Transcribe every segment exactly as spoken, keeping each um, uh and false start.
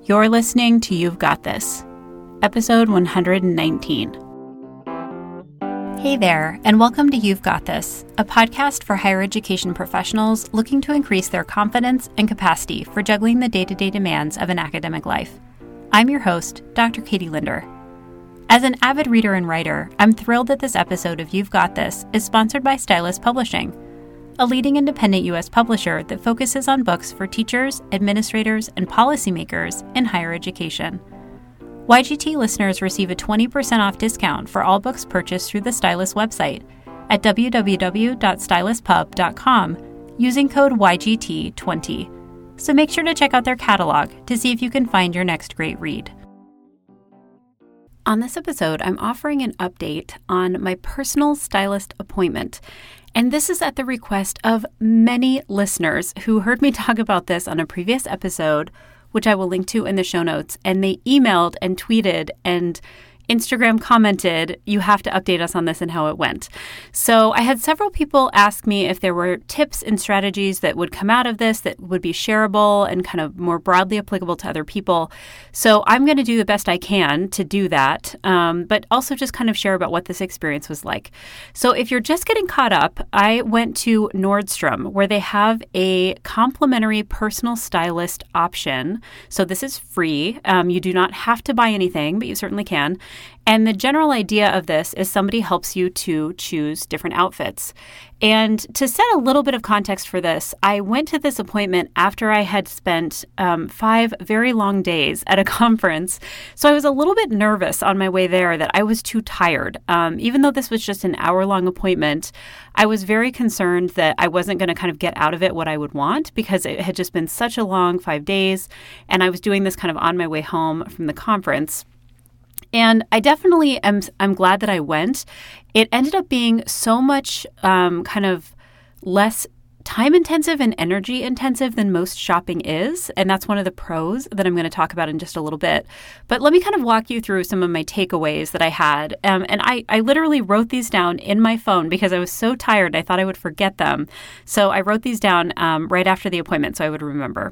You're listening to You've Got This, episode one hundred nineteen. Hey there, and welcome to You've Got This, a podcast for higher education professionals looking to increase their confidence and capacity for juggling the day-to-day demands of an academic life. I'm your host, Doctor Katie Linder. As an avid reader and writer, I'm thrilled that this episode of You've Got This is sponsored by Stylus Publishing, a leading independent U S publisher that focuses on books for teachers, administrators, and policymakers in higher education. Y G T listeners receive a twenty percent off discount for all books purchased through the Stylus website at w w w dot stylus pub dot com using code Y G T twenty. So make sure to check out their catalog to see if you can find your next great read. On this episode, I'm offering an update on my personal stylist appointment. And this is at the request of many listeners who heard me talk about this on a previous episode, which I will link to in the show notes. And they emailed and tweeted and Instagram commented, you have to update us on this and how it went. So I had several people ask me if there were tips and strategies that would come out of this that would be shareable and kind of more broadly applicable to other people. So I'm going to do the best I can to do that, um, but also just kind of share about what this experience was like. So if you're just getting caught up, I went to Nordstrom, where they have a complimentary personal stylist option. So this is free. Um, you do not have to buy anything, but you certainly can. And the general idea of this is somebody helps you to choose different outfits. And to set a little bit of context for this, I went to this appointment after I had spent um, five very long days at a conference. So I was a little bit nervous on my way there that I was too tired. Um, even though this was just an hour-long appointment, I was very concerned that I wasn't going to kind of get out of it what I would want because it had just been such a long five days. And I was doing this kind of on my way home from the conference. And I definitely am I'm glad that I went. It ended up being so much um, kind of less time-intensive and energy-intensive than most shopping is. And that's one of the pros that I'm going to talk about in just a little bit. But let me kind of walk you through some of my takeaways that I had. Um, and I, I literally wrote these down in my phone because I was so tired I thought I would forget them. So I wrote these down um, right after the appointment so I would remember.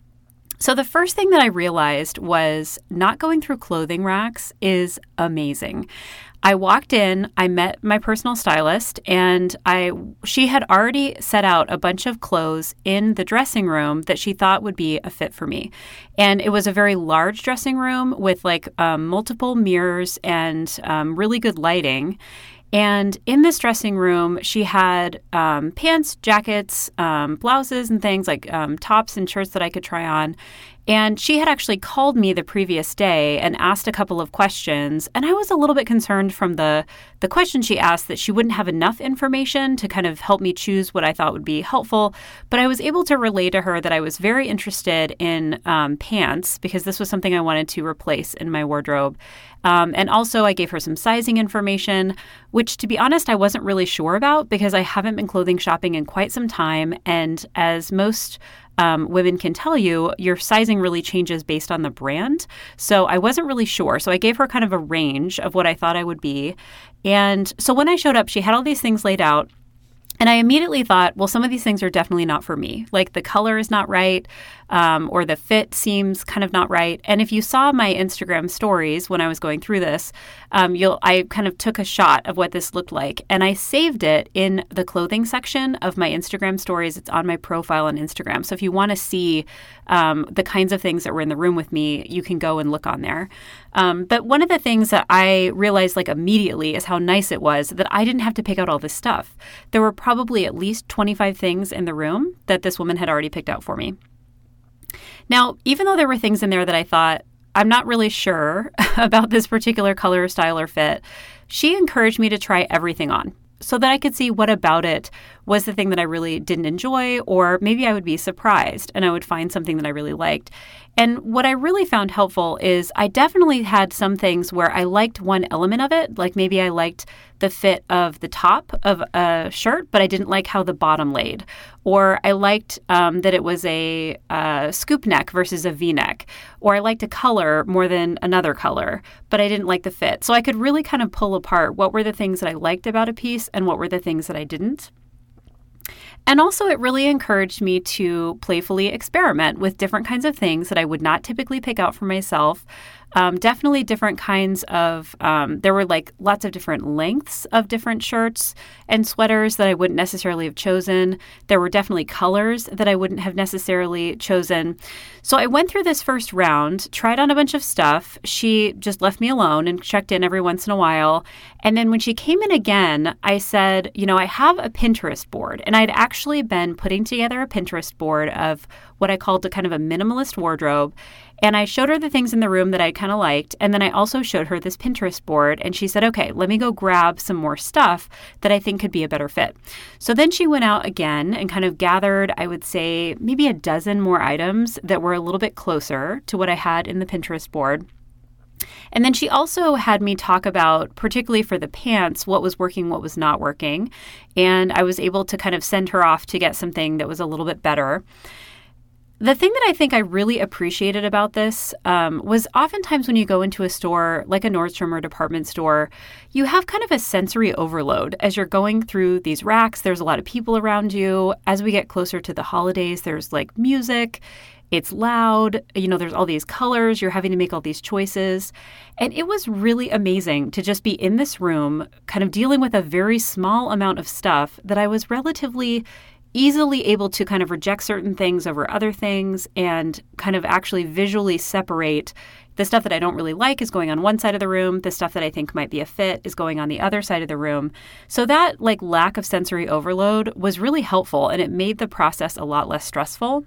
So the first thing that I realized was not going through clothing racks is amazing. I walked in, I met my personal stylist, and I she had already set out a bunch of clothes in the dressing room that she thought would be a fit for me. And it was a very large dressing room with like um, multiple mirrors and um, really good lighting. And in this dressing room, she had um, pants, jackets, um, blouses, and things like um, tops and shirts that I could try on. And she had actually called me the previous day and asked a couple of questions. And I was a little bit concerned from the, the question she asked that she wouldn't have enough information to kind of help me choose what I thought would be helpful. But I was able to relay to her that I was very interested in um, pants because this was something I wanted to replace in my wardrobe. Um, and also I gave her some sizing information, which to be honest, I wasn't really sure about because I haven't been clothing shopping in quite some time. And as most Um, women can tell you, your sizing really changes based on the brand. So I wasn't really sure. So I gave her kind of a range of what I thought I would be. And so when I showed up, she had all these things laid out. And I immediately thought, well, some of these things are definitely not for me. Like the color is not right, um, or the fit seems kind of not right. And if you saw my Instagram stories when I was going through this, um, you'll I kind of took a shot of what this looked like. And I saved it in the clothing section of my Instagram stories. It's on my profile on Instagram. So if you want to see um, the kinds of things that were in the room with me, you can go and look on there. Um, but one of the things that I realized like immediately is how nice it was that I didn't have to pick out all this stuff. There were probably at least twenty-five things in the room that this woman had already picked out for me. Now, even though there were things in there that I thought, I'm not really sure about this particular color, style, or fit, she encouraged me to try everything on so that I could see what about it was the thing that I really didn't enjoy, or maybe I would be surprised and I would find something that I really liked. And what I really found helpful is I definitely had some things where I liked one element of it, like maybe I liked the fit of the top of a shirt, but I didn't like how the bottom laid. Or I liked um, that it was a uh, scoop neck versus a V-neck. Or I liked a color more than another color, but I didn't like the fit. So I could really kind of pull apart what were the things that I liked about a piece and what were the things that I didn't. And also, it really encouraged me to playfully experiment with different kinds of things that I would not typically pick out for myself. Um, definitely different kinds of, um, there were like lots of different lengths of different shirts and sweaters that I wouldn't necessarily have chosen. There were definitely colors that I wouldn't have necessarily chosen. So I went through this first round, tried on a bunch of stuff. She just left me alone and checked in every once in a while. And then when she came in again, I said, you know, I have a Pinterest board. And I'd actually been putting together a Pinterest board of what I called a kind of a minimalist wardrobe. And I showed her the things in the room that I kind of liked. And then I also showed her this Pinterest board. And she said, okay, let me go grab some more stuff that I think could be a better fit. So then she went out again and kind of gathered, I would say, maybe a dozen more items that were a little bit closer to what I had in the Pinterest board. And then she also had me talk about, particularly for the pants, what was working, what was not working. And I was able to kind of send her off to get something that was a little bit better. The thing that I think I really appreciated about this um, was oftentimes when you go into a store like a Nordstrom or department store, you have kind of a sensory overload. As you're going through these racks, there's a lot of people around you. As we get closer to the holidays, there's like music. It's loud. You know, there's all these colors. You're having to make all these choices. And it was really amazing to just be in this room, kind of dealing with a very small amount of stuff that I was relatively easily able to kind of reject certain things over other things and kind of actually visually separate the stuff that I don't really like is going on one side of the room. The stuff that I think might be a fit is going on the other side of the room. So that like lack of sensory overload was really helpful, and it made the process a lot less stressful.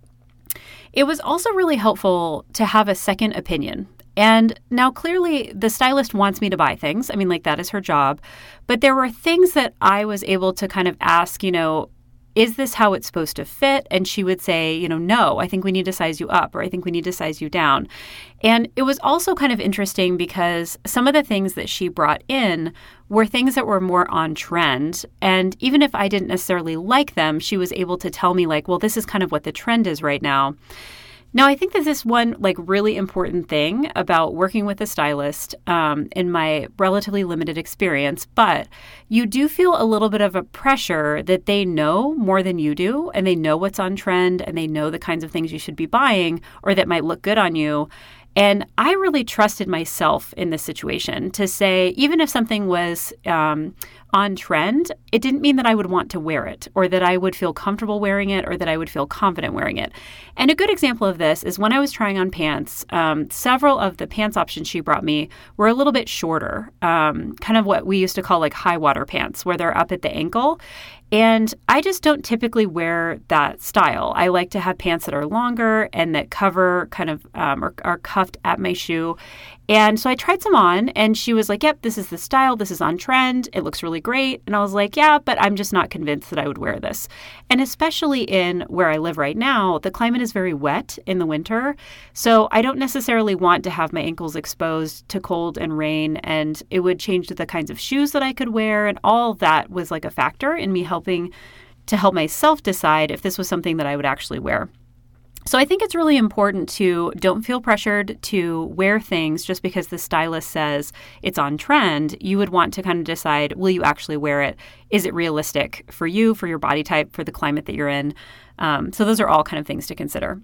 It was also really helpful to have a second opinion. And now clearly the stylist wants me to buy things. I mean, like that is her job. But there were things that I was able to kind of ask, you know, is this how it's supposed to fit? And she would say, you know, no, I think we need to size you up, or I think we need to size you down. And it was also kind of interesting because some of the things that she brought in were things that were more on trend. And even if I didn't necessarily like them, she was able to tell me like, well, this is kind of what the trend is right now. Now, I think that this one like really important thing about working with a stylist um, in my relatively limited experience, but you do feel a little bit of a pressure that they know more than you do, and they know what's on trend, and they know the kinds of things you should be buying or that might look good on you. And I really trusted myself in this situation to say, even if something was um, on trend, it didn't mean that I would want to wear it or that I would feel comfortable wearing it or that I would feel confident wearing it. And a good example of this is when I was trying on pants, um, several of the pants options she brought me were a little bit shorter, um, kind of what we used to call like high water pants, where they're up at the ankle. And I just don't typically wear that style. I like to have pants that are longer and that cover kind of um, or are cuffed at my shoe. And so I tried some on and she was like, yep, this is the style. This is on trend. It looks really great. And I was like, yeah, but I'm just not convinced that I would wear this. And especially in where I live right now, the climate is very wet in the winter. So I don't necessarily want to have my ankles exposed to cold and rain. And it would change the kinds of shoes that I could wear. And all of that was like a factor in me helping to help myself decide if this was something that I would actually wear. So I think it's really important to don't feel pressured to wear things just because the stylist says it's on trend. You would want to kind of decide, will you actually wear it? Is it realistic for you, for your body type, for the climate that you're in? Um, so those are all kind of things to consider.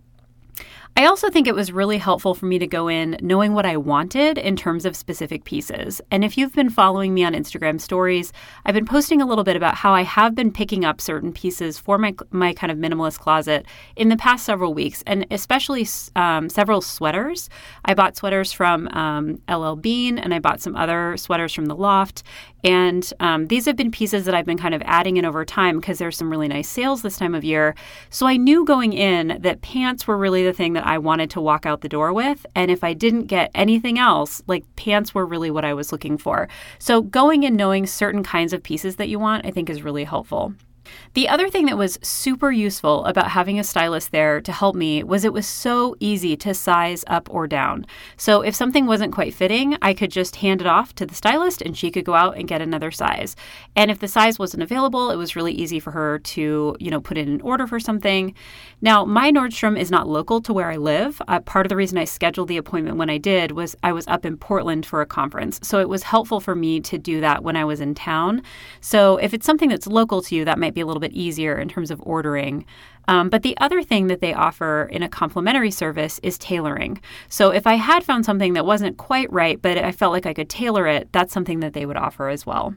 I also think it was really helpful for me to go in knowing what I wanted in terms of specific pieces. And if you've been following me on Instagram stories, I've been posting a little bit about how I have been picking up certain pieces for my my kind of minimalist closet in the past several weeks, and especially um, several sweaters. I bought sweaters from um, L L Bean, and I bought some other sweaters from The Loft. And um, these have been pieces that I've been kind of adding in over time because there's some really nice sales this time of year. So I knew going in that pants were really the thing that I wanted to walk out the door with. And if I didn't get anything else, like pants were really what I was looking for. So going in knowing certain kinds of pieces that you want, I think is really helpful. The other thing that was super useful about having a stylist there to help me was it was so easy to size up or down. So if something wasn't quite fitting, I could just hand it off to the stylist and she could go out and get another size. And if the size wasn't available, it was really easy for her to, you know, put in an order for something. Now, my Nordstrom is not local to where I live. Uh, part of the reason I scheduled the appointment when I did was I was up in Portland for a conference. So it was helpful for me to do that when I was in town. So if it's something that's local to you, that might might be a little bit easier in terms of ordering. Um, but the other thing that they offer in a complimentary service is tailoring. So if I had found something that wasn't quite right, but I felt like I could tailor it, that's something that they would offer as well.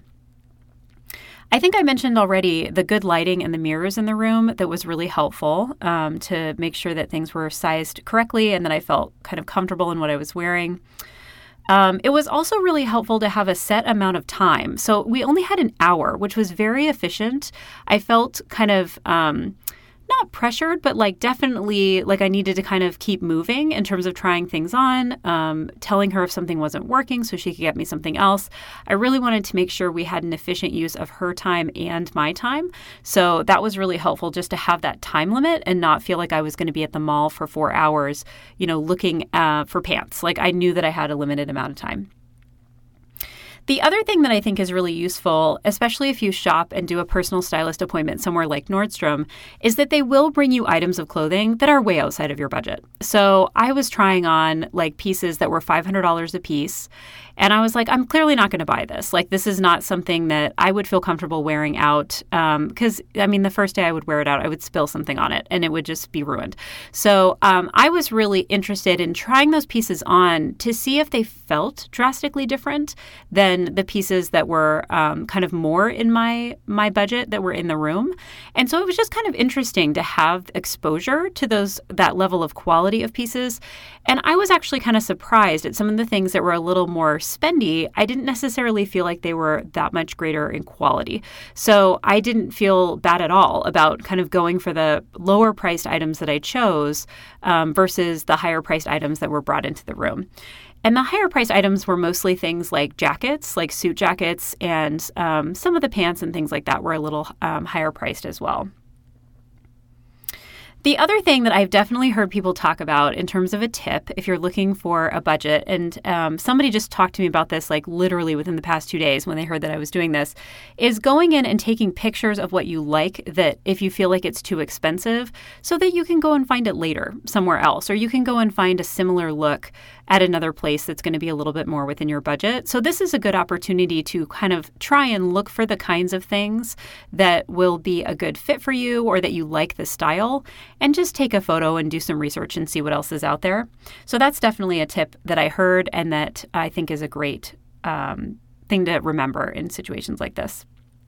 I think I mentioned already the good lighting and the mirrors in the room that was really helpful um, to make sure that things were sized correctly and that I felt kind of comfortable in what I was wearing. Um, it was also really helpful to have a set amount of time. So we only had an hour, which was very efficient. I felt kind of um, not pressured, but like definitely like I needed to kind of keep moving in terms of trying things on, um, telling her if something wasn't working so she could get me something else. I really wanted to make sure we had an efficient use of her time and my time. So that was really helpful just to have that time limit and not feel like I was going to be at the mall for four hours, you know, looking uh, for pants. Like I knew that I had a limited amount of time. The other thing that I think is really useful, especially if you shop and do a personal stylist appointment somewhere like Nordstrom, is that they will bring you items of clothing that are way outside of your budget. So I was trying on like pieces that were five hundred dollars a piece. And I was like, I'm clearly not going to buy this. Like, this is not something that I would feel comfortable wearing out. Because, um, I mean, the first day I would wear it out, I would spill something on it and it would just be ruined. So um, I was really interested in trying those pieces on to see if they felt drastically different than the pieces that were um, kind of more in my my budget that were in the room. And so it was just kind of interesting to have exposure to those that level of quality of pieces. And I was actually kind of surprised at some of the things that were a little more spendy. I didn't necessarily feel like they were that much greater in quality. So I didn't feel bad at all about kind of going for the lower priced items that I chose um, versus the higher priced items that were brought into the room. And the higher priced items were mostly things like jackets, like suit jackets, and um, some of the pants and things like that were a little um, higher priced as well. The other thing that I've definitely heard people talk about in terms of a tip, if you're looking for a budget, and um, somebody just talked to me about this like literally within the past two days when they heard that I was doing this, is going in and taking pictures of what you like that if you feel like it's too expensive so that you can go and find it later somewhere else, or you can go and find a similar look at another place that's going to be a little bit more within your budget. So this is a good opportunity to kind of try and look for the kinds of things that will be a good fit for you or that you like the style, and just take a photo and do some research and see what else is out there. So that's definitely a tip that I heard and that I think is a great um, thing to remember in situations like this.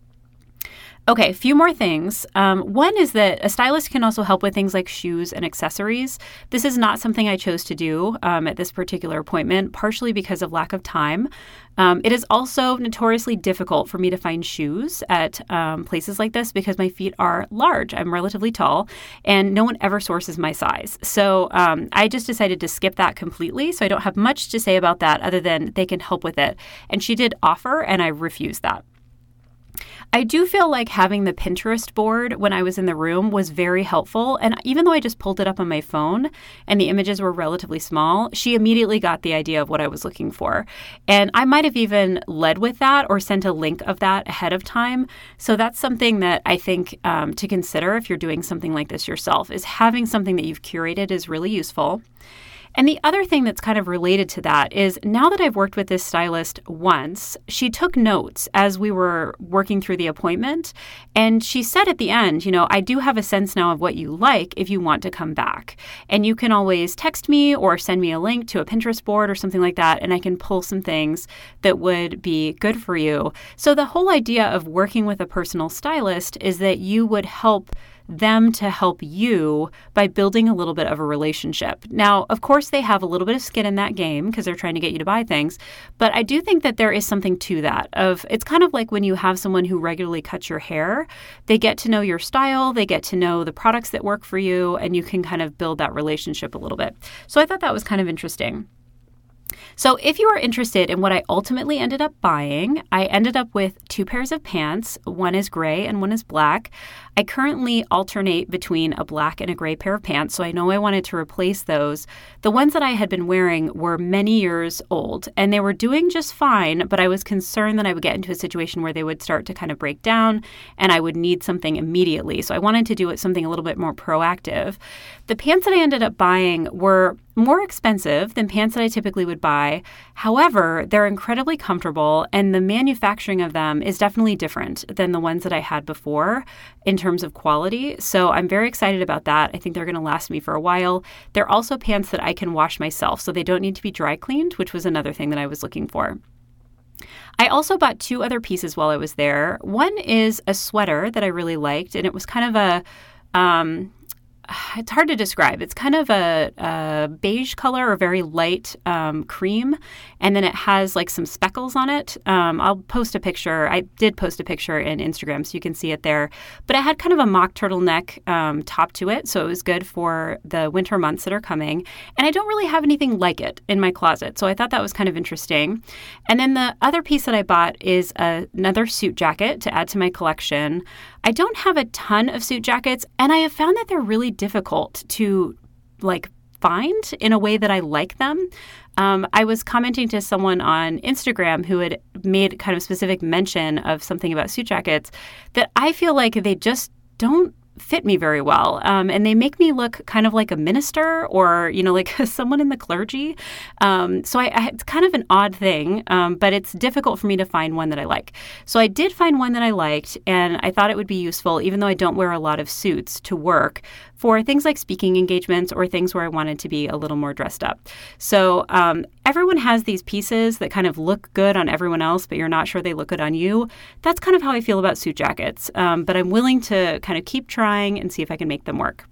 Okay, a few more things. Um, one is that a stylist can also help with things like shoes and accessories. This is not something I chose to do um, at this particular appointment, partially because of lack of time. Um, it is also notoriously difficult for me to find shoes at um, places like this because my feet are large. I'm relatively tall, and no one ever sources my size. So um, I just decided to skip that completely. So I don't have much to say about that other than they can help with it. And she did offer, and I refused that. I do feel like having the Pinterest board when I was in the room was very helpful. And even though I just pulled it up on my phone and the images were relatively small, she immediately got the idea of what I was looking for. And I might have even led with that or sent a link of that ahead of time. So that's something that I think um, to consider if you're doing something like this yourself, is having something that you've curated is really useful. And the other thing that's kind of related to that is now that I've worked with this stylist once, she took notes as we were working through the appointment. And she said at the end, you know, I do have a sense now of what you like if you want to come back. And you can always text me or send me a link to a Pinterest board or something like that, and I can pull some things that would be good for you. So the whole idea of working with a personal stylist is that you would help them to help you by building a little bit of a relationship. Now, of course, they have a little bit of skin in that game because they're trying to get you to buy things. But I do think that there is something to that. Of it's kind of like when you have someone who regularly cuts your hair. They get to know your style, they get to know the products that work for you, and you can kind of build that relationship a little bit. So I thought that was kind of interesting. So if you are interested in what I ultimately ended up buying, I ended up with two pairs of pants. One is gray and one is black. I currently alternate between a black and a gray pair of pants, so I know I wanted to replace those. The ones that I had been wearing were many years old, and they were doing just fine, but I was concerned that I would get into a situation where they would start to kind of break down, and I would need something immediately. So I wanted to do it something a little bit more proactive. The pants that I ended up buying were more expensive than pants that I typically would buy. However, they're incredibly comfortable, and the manufacturing of them is definitely different than the ones that I had before. in terms of quality. So I'm very excited about that. I think they're going to last me for a while. They're also pants that I can wash myself, so they don't need to be dry cleaned, which was another thing that I was looking for. I also bought two other pieces while I was there. One is a sweater that I really liked, and it was kind of a, um, it's hard to describe. It's kind of a, a beige color or very light um, cream, and then it has like some speckles on it. Um, I'll post a picture. I did post a picture in Instagram, so you can see it there. But it had kind of a mock turtleneck um, top to it, so it was good for the winter months that are coming. And I don't really have anything like it in my closet, so I thought that was kind of interesting. And then the other piece that I bought is a, another suit jacket to add to my collection. I don't have a ton of suit jackets, and I have found that they're really difficult to like find in a way that I like them. Um, I was commenting to someone on Instagram who had made kind of specific mention of something about suit jackets that I feel like they just don't fit me very well. Um, and they make me look kind of like a minister or, you know, like someone in the clergy. Um, so I, I, it's kind of an odd thing, um, but it's difficult for me to find one that I like. So I did find one that I liked, and I thought it would be useful, even though I don't wear a lot of suits to work, for things like speaking engagements or things where I wanted to be a little more dressed up. So um, everyone has these pieces that kind of look good on everyone else, but you're not sure they look good on you. That's kind of how I feel about suit jackets. Um, but I'm willing to kind of keep trying and see if I can make them work.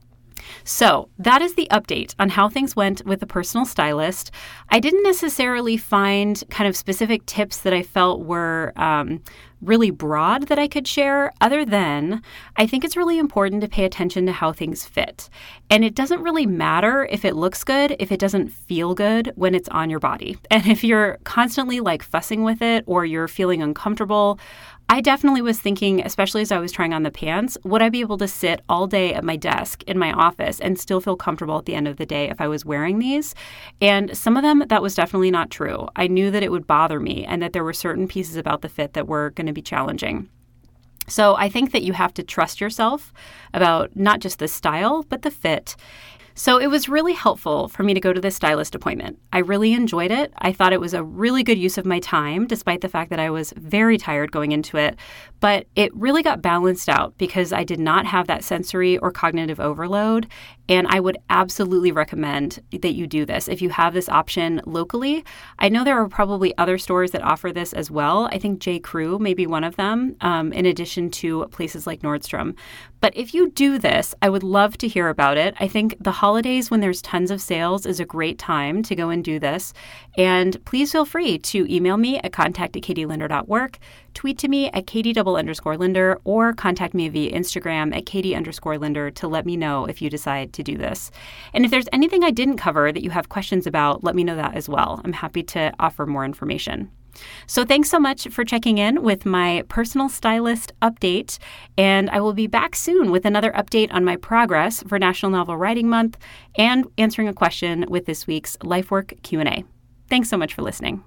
So that is the update on how things went with the personal stylist. I didn't necessarily find kind of specific tips that I felt were um, really broad that I could share, other than I think it's really important to pay attention to how things fit. And it doesn't really matter if it looks good if it doesn't feel good when it's on your body. And if you're constantly like fussing with it or you're feeling uncomfortable, I definitely was thinking, especially as I was trying on the pants, would I be able to sit all day at my desk in my office and still feel comfortable at the end of the day if I was wearing these? And some of them, that was definitely not true. I knew that it would bother me and that there were certain pieces about the fit that were going to be challenging. So I think that you have to trust yourself about not just the style, but the fit. So it was really helpful for me to go to this stylist appointment. I really enjoyed it. I thought it was a really good use of my time, despite the fact that I was very tired going into it. But it really got balanced out because I did not have that sensory or cognitive overload. And I would absolutely recommend that you do this if you have this option locally. I know there are probably other stores that offer this as well. I think J. Crew may be one of them, um, in addition to places like Nordstrom. But if you do this, I would love to hear about it. I think the holidays when there's tons of sales is a great time to go and do this. And please feel free to email me at contact at katie linder dot work, tweet to me at katie double underscore linder, or contact me via Instagram at katie underscore linder to let me know if you decide to do this. And if there's anything I didn't cover that you have questions about, let me know that as well. I'm happy to offer more information. So thanks so much for checking in with my personal stylist update, and I will be back soon with another update on my progress for National Novel Writing Month and answering a question with this week's LifeWork Q and A. Thanks so much for listening.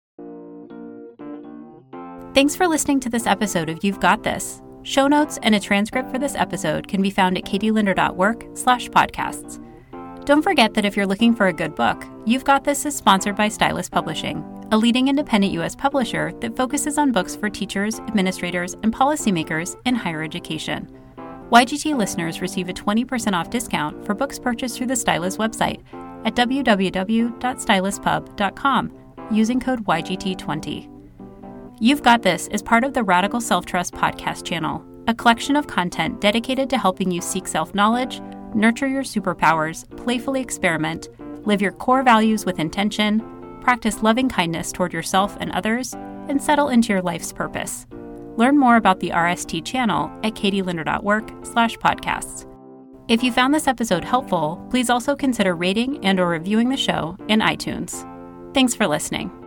Thanks for listening to this episode of You've Got This. Show notes and a transcript for this episode can be found at katie linder dot work slash podcasts. Don't forget that if you're looking for a good book, You've Got This is sponsored by Stylus Publishing, a leading independent U S publisher that focuses on books for teachers, administrators, and policymakers in higher education. Y G T listeners receive a twenty percent off discount for books purchased through the Stylus website at w w w dot stylus pub dot com using code Y G T twenty. You've Got This is part of the Radical Self-Trust podcast channel, a collection of content dedicated to helping you seek self-knowledge, nurture your superpowers, playfully experiment, live your core values with intention, practice loving kindness toward yourself and others, and settle into your life's purpose. Learn more about the R S T channel at katie linder dot work slash podcasts. If you found this episode helpful, please also consider rating and or reviewing the show in iTunes. Thanks for listening.